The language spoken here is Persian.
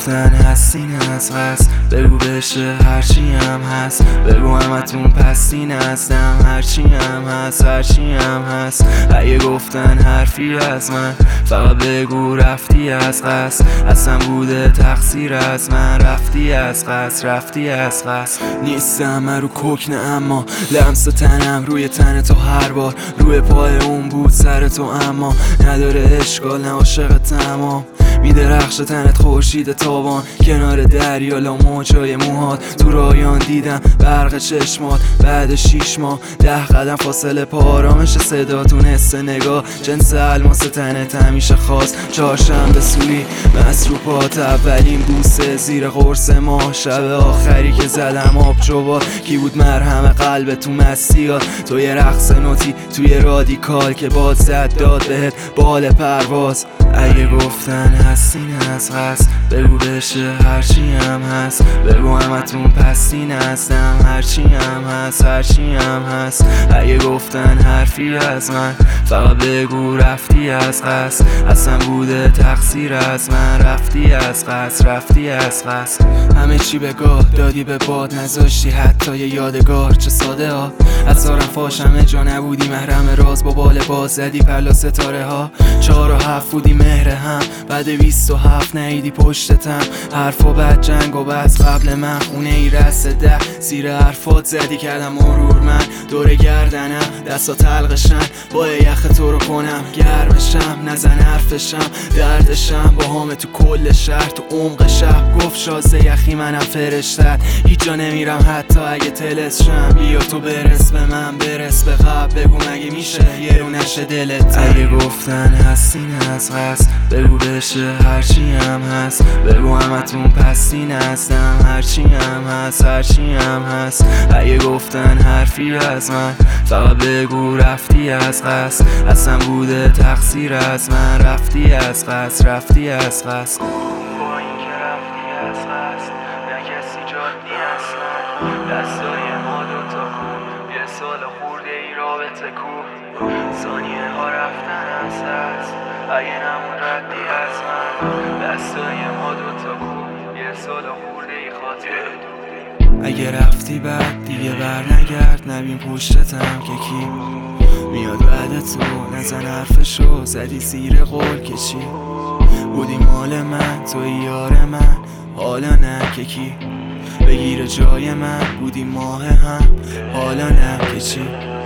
گفتن هستین از هست، بگو بشه هرچی هم هست، بگو همتون پستین هستم، هرچی هم هست هرچی هم هست. اگه گفتن حرفی از من، فقط بگو رفتی از قصد، اصلا بوده تقصیر از من، رفتی از قصد رفتی از قصد. نیستم من رو کوکنه، اما لمس تنم روی تن تو هر بار، روی پای اون بود سر تو، اما نداره اشکال، نه عاشق تمام. میدرخش تنت خورشید تابان، کنار دریا لا موجای موهات، تو رایان دیدم برق چشمات. بعد 6 ماه 10 قدم فاصله پارامش صدا، تونسته نگاه جنس الماس تنت همیشه خاص. چهارشنبه سوری مصروفات، اولین بوسه زیر قرص ماه، شب آخری که زدم آب جواد، کی بود مرهم قلب تو مسیات، تو یه رقص نوتی توی رادیکال که باد زد داد بهت بال پرواز. اگه گفتن هستین از هست، بگو بشه هرچی هم هست، بگو همتون پستین هستم، هرچی هم هست هرچی هم هست. اگه گفتن حرفی از من، فقط بگو رفتی از قصد، اصلا بوده تقصیر از من، رفتی از قصد رفتی از قصد. همه چی به گاه دادی به باد، نذاشتی حتی یه یادگار. چه ساده ها هزارم فاش، همه جا نبودی محرم راز، با بال باز زدی پلا ستاره ها. 4 و 7 بودی مهر هم، بعد 27 نیدی پشتتم، حرف و بعد جنگ و بس قبل من، خونه ای رس 10 زیر حرفات زدی کردم مرور من، دور گردنم دستا تلقشن، با یخ تو رو کنم گرمشم، نزن حرفشم دردشم، با همه تو کل شهر تو عمق شب. گفت شازده یخی منم فرشتت، هیچ جا نمیرم حتی اگه تلسشم، بیا تو برس به من برس به قبل، بگو مگه میشه یه رو نشه دلت. اگه گفتن هستین از هست، بگو بشه هرچی هم هست، بگو همتون پستین هستم، هرچی هم هست هرچی هم هست. اگه گفتن حرفی از من، فقط بگو رفتی از قصد، اصلا بوده تقصیر از من، رفتی از قصد رفتی از قصد. با این که رفتی از قصد، نه کسی جادی هستن، دستای ما دوتا کو، یه سال خورده ای رابطه کو، ثانیه ها رفتن از هست، اگه نمون ردی از من، دستای ما دوتا کو، یه سال خورده ای خاطره دو. اگه رفتی بعد دیگه بر نگرد، نبین پشتتم که کی میاد بعد تو، نزن حرفشو زدی زیر قول که چی بودی مال من، توی یار من، حالا نه که کی بگیره جای من، بودی ماه هم، حالا نه که چی.